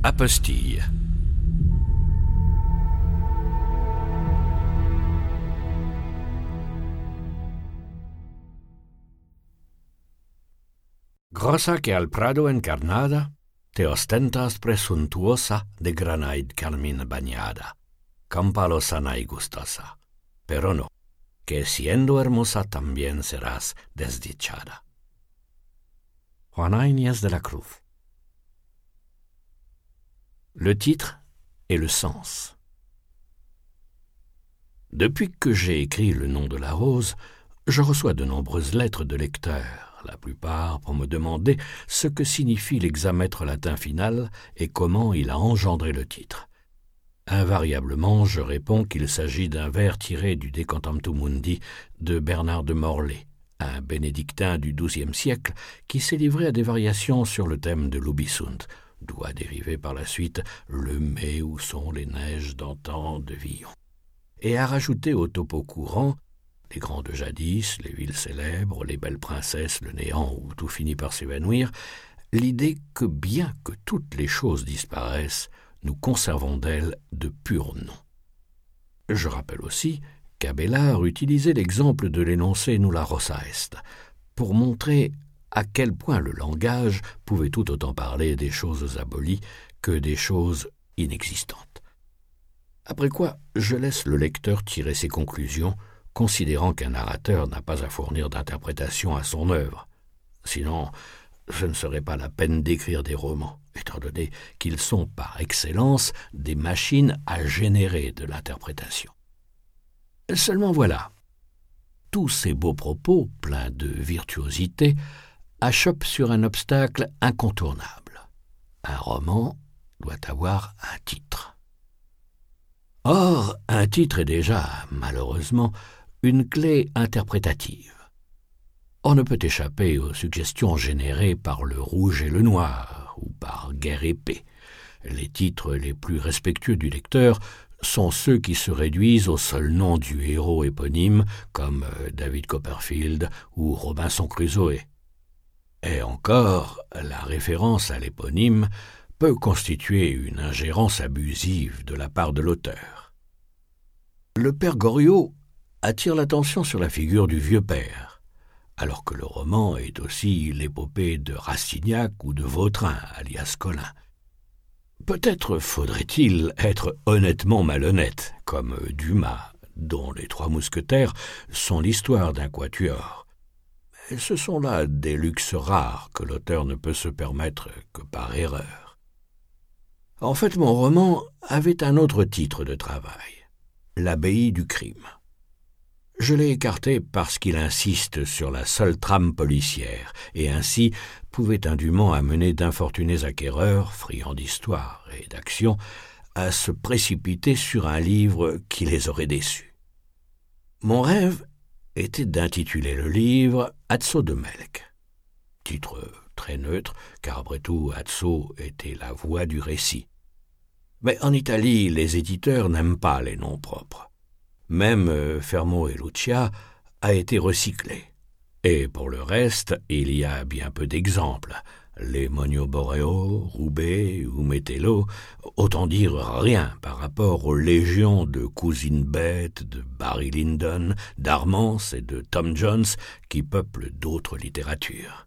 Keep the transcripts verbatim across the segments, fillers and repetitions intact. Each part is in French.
Apostille. Grossa que al prado encarnada, te ostentas presuntuosa de granaid carmín bañada, campalo sana y gustosa, pero no, que siendo hermosa también serás desdichada. Juana Inés de la Cruz. Le titre et le sens. Depuis que j'ai écrit Le nom de la rose, je reçois de nombreuses lettres de lecteurs, la plupart pour me demander ce que signifie l'hexamètre latin final et comment il a engendré le titre. Invariablement, je réponds qu'il s'agit d'un vers tiré du De Cantabtur Mundi de Bernard de Morlaix, un bénédictin du douzième siècle qui s'est livré à des variations sur le thème de l'Ubisunt, d'où a dérivé par la suite le mai où sont les neiges d'antan de Villon, et a rajouté au topo courant les grands de jadis, les villes célèbres, les belles princesses, le néant où tout finit par s'évanouir, l'idée que bien que toutes les choses disparaissent, nous conservons d'elles de purs noms. Je rappelle aussi qu'Abélard utilisait l'exemple de l'énoncé nulla rossa est pour montrer à quel point le langage pouvait tout autant parler des choses abolies que des choses inexistantes. Après quoi, je laisse le lecteur tirer ses conclusions, considérant qu'un narrateur n'a pas à fournir d'interprétation à son œuvre. Sinon, ce ne serait pas la peine d'écrire des romans, étant donné qu'ils sont par excellence des machines à générer de l'interprétation. Seulement voilà, tous ces beaux propos, pleins de virtuosité, achoppent sur un obstacle incontournable. Un roman doit avoir un titre. Or, un titre est déjà, malheureusement, une clé interprétative. On ne peut échapper aux suggestions générées par le rouge et le noir, ou par guerre et paix. Les titres les plus respectueux du lecteur sont ceux qui se réduisent au seul nom du héros éponyme, comme David Copperfield ou Robinson Crusoe. Et encore, la référence à l'éponyme peut constituer une ingérence abusive de la part de l'auteur. Le père Goriot attire l'attention sur la figure du vieux père, alors que le roman est aussi l'épopée de Rastignac ou de Vautrin, alias Colin. Peut-être faudrait-il être honnêtement malhonnête, comme Dumas, dont Les Trois Mousquetaires sont l'histoire d'un quatuor. Et ce sont là des luxes rares que l'auteur ne peut se permettre que par erreur. En fait, mon roman avait un autre titre de travail, L'abbaye du crime. Je l'ai écarté parce qu'il insiste sur la seule trame policière, et ainsi pouvait indûment amener d'infortunés acquéreurs, friands d'histoire et d'action, à se précipiter sur un livre qui les aurait déçus. Mon rêve était d'intituler le livre « Azzo de Melk », titre très neutre, car après tout Azzo était la voix du récit. Mais en Italie, les éditeurs n'aiment pas les noms propres. Même euh, Fermo et Lucia a été recyclé. Et pour le reste, il y a bien peu d'exemples. Les Monio Boreo, Roubaix ou Metello, autant dire rien par rapport aux légions de cousines bêtes, de Barry Lyndon, d'Armance et de Tom Jones qui peuplent d'autres littératures.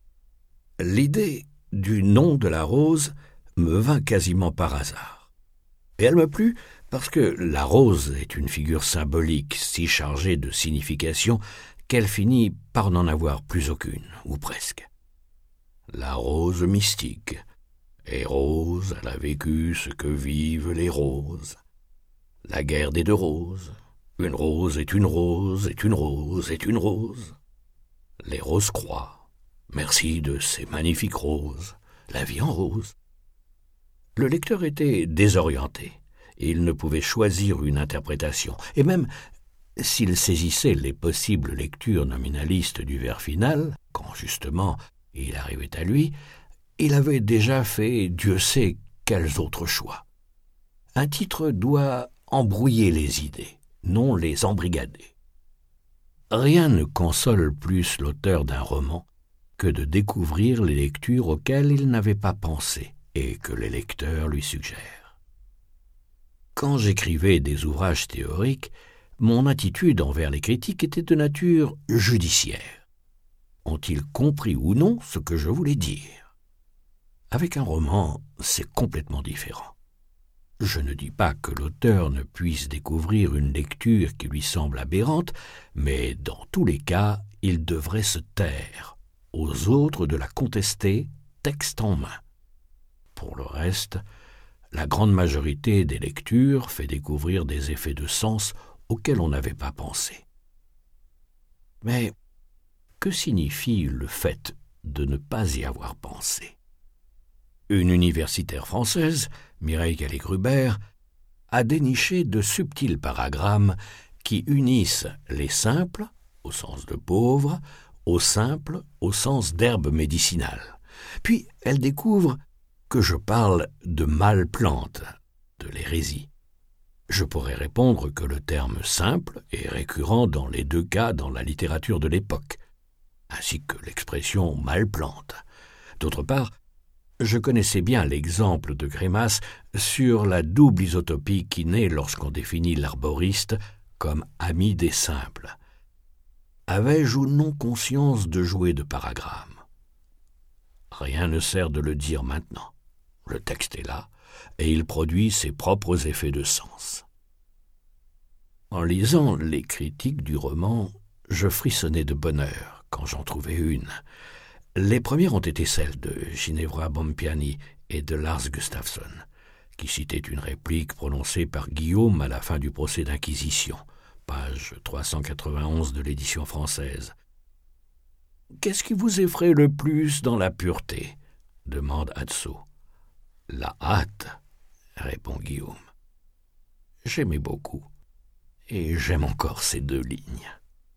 L'idée du nom de la rose me vint quasiment par hasard. Et elle me plut parce que la rose est une figure symbolique si chargée de signification qu'elle finit par n'en avoir plus aucune, ou presque. La rose mystique. Et rose, elle a vécu ce que vivent les roses. La guerre des deux roses. Une rose est une rose, est une rose, est une rose. Les roses croient. Merci de ces magnifiques roses. La vie en rose. Le lecteur était désorienté. Et il ne pouvait choisir une interprétation. Et même s'il saisissait les possibles lectures nominalistes du vers final, quand justement il arrivait à lui, il avait déjà fait Dieu sait quels autres choix. Un titre doit embrouiller les idées, non les embrigader. Rien ne console plus l'auteur d'un roman que de découvrir les lectures auxquelles il n'avait pas pensé, et que les lecteurs lui suggèrent. Quand j'écrivais des ouvrages théoriques, mon attitude envers les critiques était de nature judiciaire. Ont-ils compris ou non ce que je voulais dire? Avec un roman, c'est complètement différent. Je ne dis pas que l'auteur ne puisse découvrir une lecture qui lui semble aberrante, mais dans tous les cas, il devrait se taire, aux autres de la contester, texte en main. Pour le reste, la grande majorité des lectures fait découvrir des effets de sens auxquels on n'avait pas pensé. Mais que signifie le fait de ne pas y avoir pensé? Une universitaire française, Mireille Gallet-Gruber, a déniché de subtils paragrammes qui unissent les simples, au sens de pauvres, aux simples, au sens d'herbe médicinale. Puis elle découvre que je parle de malplante, de l'hérésie. Je pourrais répondre que le terme simple est récurrent dans les deux cas dans la littérature de l'époque, ainsi que l'expression malplante. D'autre part, je connaissais bien l'exemple de Grémas sur la double isotopie qui naît lorsqu'on définit l'arboriste comme ami des simples. Avais-je ou non conscience de jouer de paragrammes? Rien ne sert de le dire maintenant. Le texte est là, et il produit ses propres effets de sens. En lisant les critiques du roman, je frissonnais de bonheur quand j'en trouvais une. Les premières ont été celles de Ginevra Bompiani et de Lars Gustafsson, qui citaient une réplique prononcée par Guillaume à la fin du procès d'inquisition, page trois cent quatre-vingt-onze de l'édition française. « Qu'est-ce qui vous effraie le plus dans la pureté ?» demande Atso. « La hâte, » répond Guillaume. J'aimais beaucoup, et j'aime encore ces deux lignes.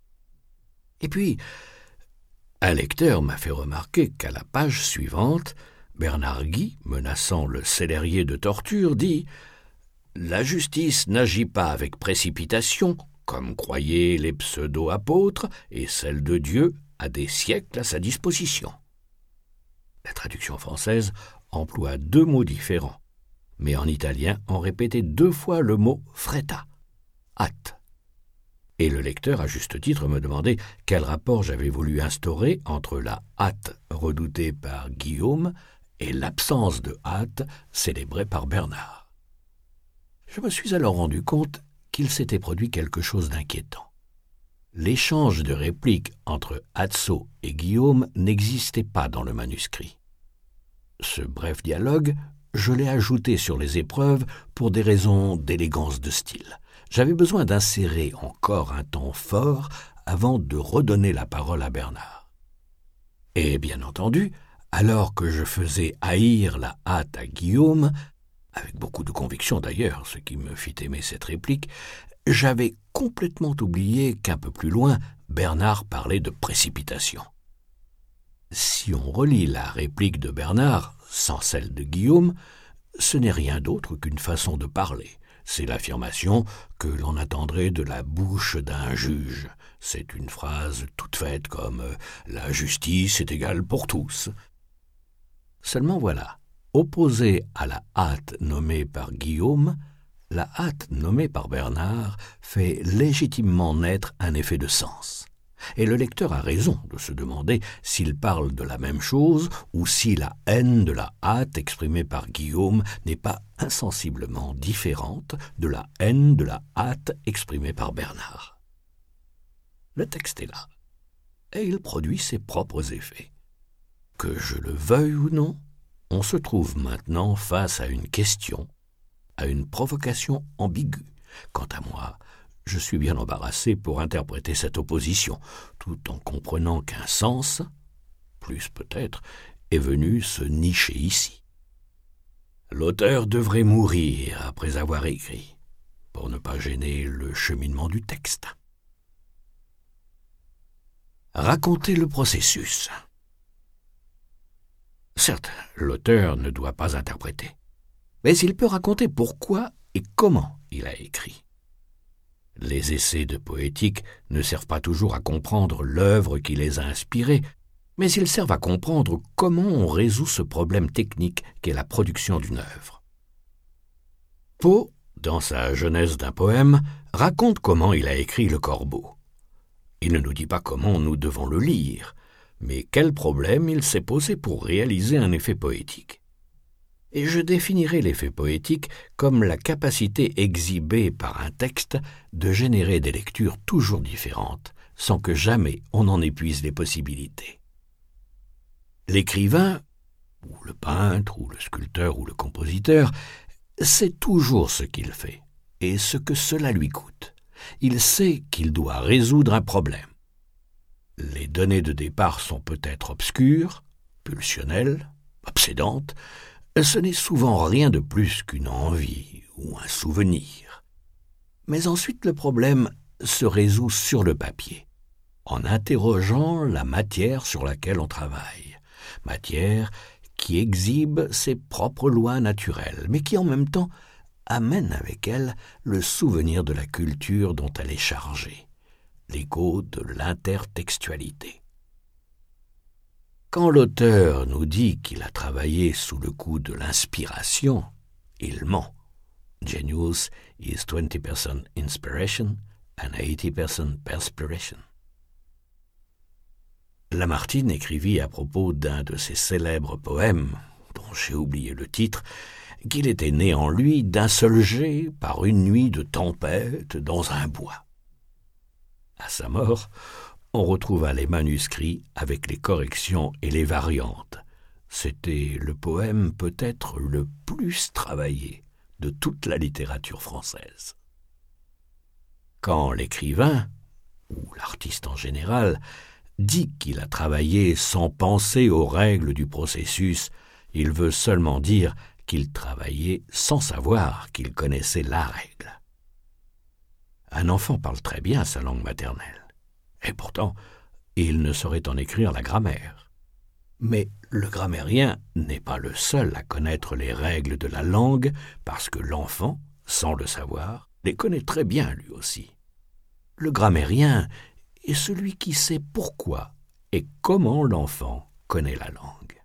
Et puis, un lecteur m'a fait remarquer qu'à la page suivante, Bernard Guy, menaçant le célérier de torture, dit « La justice n'agit pas avec précipitation, comme croyaient les pseudo-apôtres, et celle de Dieu a des siècles à sa disposition. » La traduction française emploie deux mots différents, mais en italien on répétait deux fois le mot « fretta », « hâte ». Et le lecteur, à juste titre, me demandait quel rapport j'avais voulu instaurer entre la hâte redoutée par Guillaume et l'absence de hâte célébrée par Bernard. Je me suis alors rendu compte qu'il s'était produit quelque chose d'inquiétant. L'échange de répliques entre Atso et Guillaume n'existait pas dans le manuscrit. Ce bref dialogue, je l'ai ajouté sur les épreuves pour des raisons d'élégance de style. J'avais besoin d'insérer encore un ton fort avant de redonner la parole à Bernard. Et bien entendu, alors que je faisais haïr la hâte à Guillaume, avec beaucoup de conviction d'ailleurs, ce qui me fit aimer cette réplique, j'avais complètement oublié qu'un peu plus loin, Bernard parlait de précipitation. Si on relit la réplique de Bernard sans celle de Guillaume, ce n'est rien d'autre qu'une façon de parler. C'est l'affirmation que l'on attendrait de la bouche d'un juge. C'est une phrase toute faite comme « la justice est égale pour tous ». Seulement voilà, opposée à la hâte nommée par Guillaume, la hâte nommée par Bernard fait légitimement naître un effet de sens. Et le lecteur a raison de se demander s'il parle de la même chose ou si la haine de la hâte exprimée par Guillaume n'est pas insensiblement différente de la haine de la hâte exprimée par Bernard. Le texte est là, et il produit ses propres effets. Que je le veuille ou non, on se trouve maintenant face à une question, à une provocation ambiguë. Quant à moi, je suis bien embarrassé pour interpréter cette opposition, tout en comprenant qu'un sens, plus peut-être, est venu se nicher ici. L'auteur devrait mourir après avoir écrit, pour ne pas gêner le cheminement du texte. Raconter le processus. Certes, l'auteur ne doit pas interpréter, mais il peut raconter pourquoi et comment il a écrit. Les essais de poétique ne servent pas toujours à comprendre l'œuvre qui les a inspirés, mais ils servent à comprendre comment on résout ce problème technique qu'est la production d'une œuvre. Poe, dans sa genèse d'un poème, raconte comment il a écrit Le Corbeau. Il ne nous dit pas comment nous devons le lire, mais quel problème il s'est posé pour réaliser un effet poétique. Et je définirai l'effet poétique comme la capacité exhibée par un texte de générer des lectures toujours différentes, sans que jamais on n'en épuise les possibilités. L'écrivain, ou le peintre, ou le sculpteur, ou le compositeur, sait toujours ce qu'il fait, et ce que cela lui coûte. Il sait qu'il doit résoudre un problème. Les données de départ sont peut-être obscures, pulsionnelles, obsédantes. Ce n'est souvent rien de plus qu'une envie ou un souvenir. Mais ensuite le problème se résout sur le papier, en interrogeant la matière sur laquelle on travaille, matière qui exhibe ses propres lois naturelles, mais qui en même temps amène avec elle le souvenir de la culture dont elle est chargée, l'écho de l'intertextualité. Quand l'auteur nous dit qu'il a travaillé sous le coup de l'inspiration, il ment. Genius is twenty percent inspiration and eighty percent perspiration. Lamartine écrivit à propos d'un de ses célèbres poèmes, dont j'ai oublié le titre, qu'il était né en lui d'un seul jet par une nuit de tempête dans un bois. À sa mort, on retrouva les manuscrits avec les corrections et les variantes. C'était le poème peut-être le plus travaillé de toute la littérature française. Quand l'écrivain, ou l'artiste en général, dit qu'il a travaillé sans penser aux règles du processus, il veut seulement dire qu'il travaillait sans savoir qu'il connaissait la règle. Un enfant parle très bien sa langue maternelle, et pourtant, il ne saurait en écrire la grammaire. Mais le grammairien n'est pas le seul à connaître les règles de la langue, parce que l'enfant, sans le savoir, les connaît très bien lui aussi. Le grammairien est celui qui sait pourquoi et comment l'enfant connaît la langue.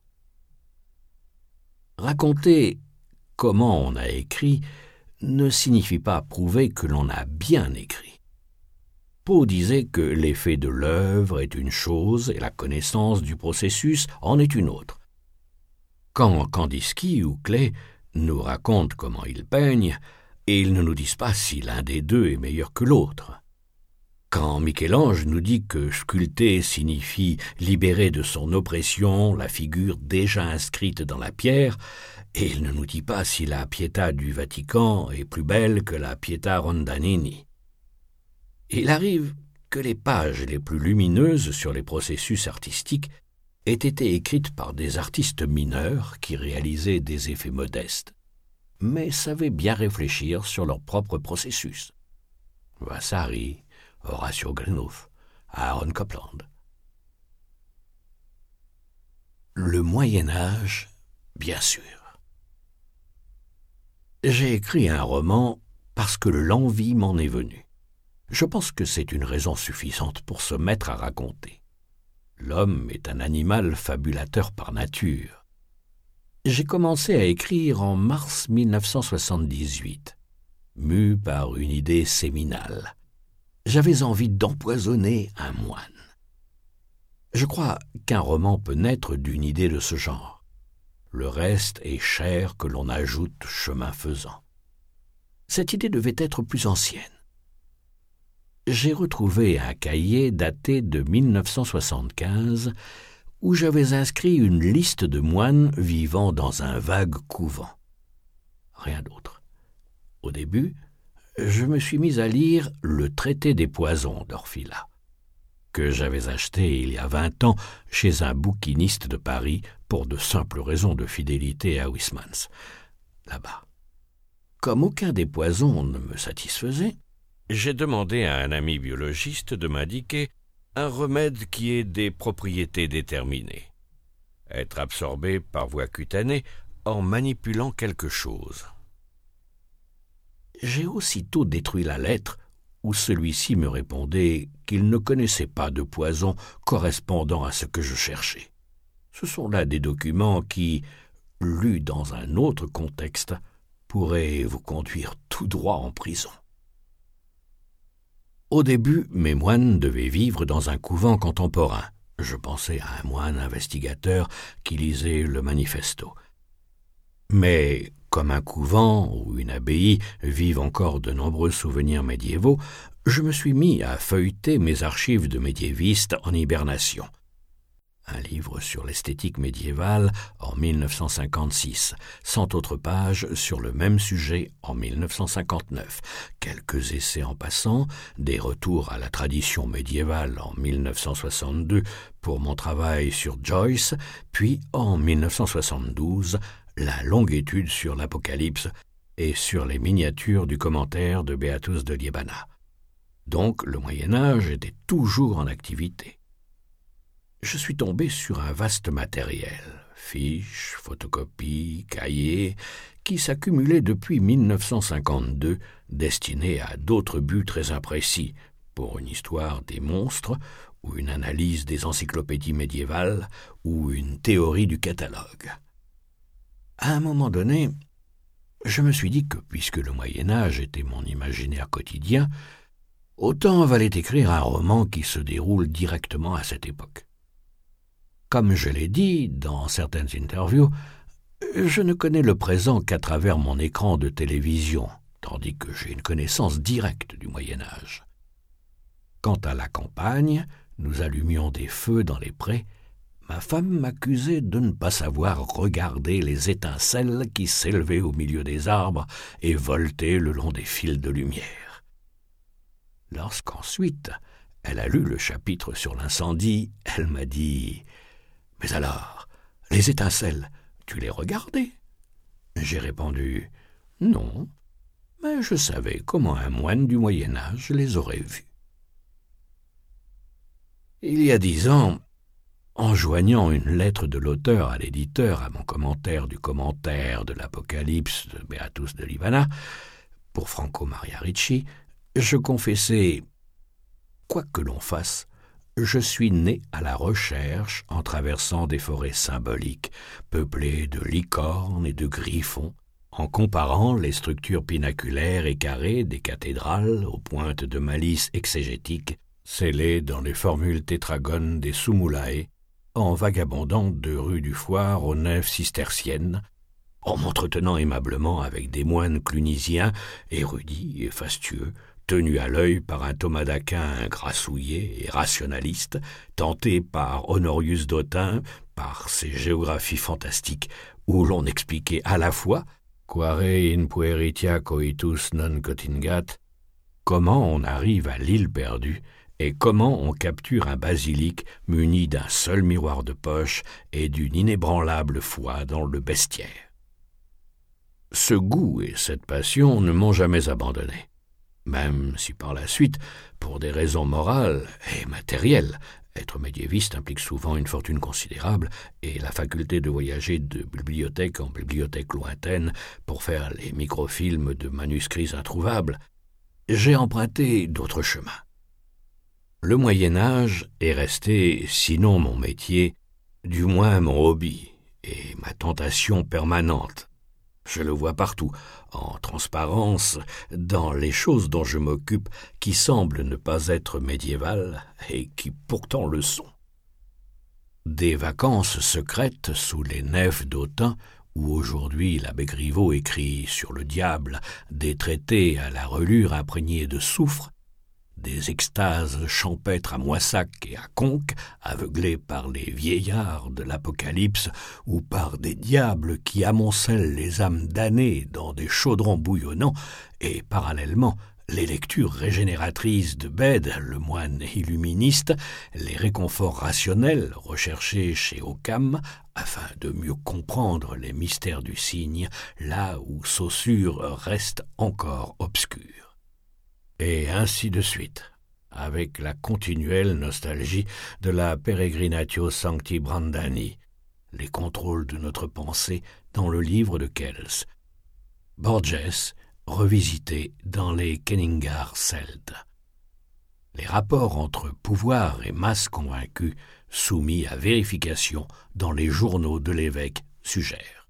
Raconter comment on a écrit ne signifie pas prouver que l'on a bien écrit. Poe disait que l'effet de l'œuvre est une chose et la connaissance du processus en est une autre. Quand Kandinsky ou Klee nous racontent comment ils peignent, ils ne nous disent pas si l'un des deux est meilleur que l'autre. Quand Michel-Ange nous dit que sculpter signifie libérer de son oppression la figure déjà inscrite dans la pierre, et il ne nous dit pas si la Pietà du Vatican est plus belle que la Pietà Rondanini. Il arrive que les pages les plus lumineuses sur les processus artistiques aient été écrites par des artistes mineurs qui réalisaient des effets modestes, mais savaient bien réfléchir sur leur propre processus. Vasari, Horacio Greenough, Aaron Copland. Le Moyen Âge, bien sûr. J'ai écrit un roman parce que l'envie m'en est venue. Je pense que c'est une raison suffisante pour se mettre à raconter. L'homme est un animal fabulateur par nature. J'ai commencé à écrire en mars mille neuf cent soixante-dix-huit, mu par une idée séminale. J'avais envie d'empoisonner un moine. Je crois qu'un roman peut naître d'une idée de ce genre. Le reste est chair que l'on ajoute chemin faisant. Cette idée devait être plus ancienne. J'ai retrouvé un cahier daté de mille neuf cent soixante-quinze où j'avais inscrit une liste de moines vivant dans un vague couvent. Rien d'autre. Au début, je me suis mis à lire le traité des poisons d'Orfila, que j'avais acheté il y a vingt ans chez un bouquiniste de Paris pour de simples raisons de fidélité à Huysmans, là-bas. Comme aucun des poisons ne me satisfaisait, j'ai demandé à un ami biologiste de m'indiquer un remède qui ait des propriétés déterminées. Être absorbé par voie cutanée en manipulant quelque chose. J'ai aussitôt détruit la lettre où celui-ci me répondait qu'il ne connaissait pas de poison correspondant à ce que je cherchais. Ce sont là des documents qui, lus dans un autre contexte, pourraient vous conduire tout droit en prison. Au début, mes moines devaient vivre dans un couvent contemporain. Je pensais à un moine investigateur qui lisait le manifesto. Mais comme un couvent ou une abbaye vivent encore de nombreux souvenirs médiévaux, je me suis mis à feuilleter mes archives de médiévistes en hibernation. Un livre sur l'esthétique médiévale en mille neuf cent cinquante-six, cent autres pages sur le même sujet en mille neuf cent cinquante-neuf, quelques essais en passant, des retours à la tradition médiévale en mille neuf cent soixante-deux pour mon travail sur Joyce, puis en mille neuf cent soixante-douze, la longue étude sur l'Apocalypse et sur les miniatures du commentaire de Beatus de Liébana. Donc le Moyen-Âge était toujours en activité. Je suis tombé sur un vaste matériel, fiches, photocopies, cahiers, qui s'accumulaient depuis mille neuf cent cinquante-deux, destinés à d'autres buts très imprécis, pour une histoire des monstres, ou une analyse des encyclopédies médiévales, ou une théorie du catalogue. À un moment donné, je me suis dit que, puisque le Moyen-Âge était mon imaginaire quotidien, autant valait écrire un roman qui se déroule directement à cette époque. Comme je l'ai dit dans certaines interviews, je ne connais le présent qu'à travers mon écran de télévision, tandis que j'ai une connaissance directe du Moyen-Âge. Quant à la campagne, nous allumions des feux dans les prés. Ma femme m'accusait de ne pas savoir regarder les étincelles qui s'élevaient au milieu des arbres et voletaient le long des fils de lumière. Lorsqu'ensuite elle a lu le chapitre sur l'incendie, elle m'a dit « Mais alors, les étincelles, tu les regardais ?» J'ai répondu « Non, mais je savais comment un moine du Moyen-Âge les aurait vues. » Il y a dix ans, en joignant une lettre de l'auteur à l'éditeur à mon commentaire du commentaire de l'Apocalypse de Beatus de Liébana, pour Franco Maria Ricci, je confessais « Quoi que l'on fasse, je suis né à la recherche en traversant des forêts symboliques, peuplées de licornes et de griffons, en comparant les structures pinnaculaires et carrées des cathédrales aux pointes de malice exégétique, scellées dans les formules tétragones des Sumulae, en vagabondant de rue du Foire aux nefs cisterciennes, en m'entretenant aimablement avec des moines clunisiens, érudits et fastueux, tenus à l'œil par un Thomas d'Aquin grassouillé et rationaliste, tenté par Honorius d'Autun, par ses géographies fantastiques, où l'on expliquait à la fois « Quare in pueritia coitus non contingat » comment on arrive à l'île perdue et comment on capture un basilic muni d'un seul miroir de poche et d'une inébranlable foi dans le bestiaire. Ce goût et cette passion ne m'ont jamais abandonné. Même si par la suite, pour des raisons morales et matérielles, être médiéviste implique souvent une fortune considérable et la faculté de voyager de bibliothèque en bibliothèque lointaine pour faire les microfilms de manuscrits introuvables, j'ai emprunté d'autres chemins. Le Moyen-Âge est resté, sinon mon métier, du moins mon hobby et ma tentation permanente. Je le vois partout, en transparence, dans les choses dont je m'occupe qui semblent ne pas être médiévales et qui pourtant le sont. Des vacances secrètes sous les nefs d'Autun, où aujourd'hui l'abbé Griveaux écrit sur le diable des traités à la relure imprégnée de soufre, des extases champêtres à Moissac et à Conques, aveuglés par les vieillards de l'Apocalypse ou par des diables qui amoncellent les âmes damnées dans des chaudrons bouillonnants, et parallèlement les lectures régénératrices de Bède, le moine illuministe, les réconforts rationnels recherchés chez Occam, afin de mieux comprendre les mystères du cygne, là où Saussure reste encore obscur. Et ainsi de suite, avec la continuelle nostalgie de la Peregrinatio Sancti Brandani, les contrôles de notre pensée dans le livre de Kells, Borges, revisité dans les Kenningar Celtes. Les rapports entre pouvoir et masse convaincue, soumis à vérification dans les journaux de l'évêque, suggèrent.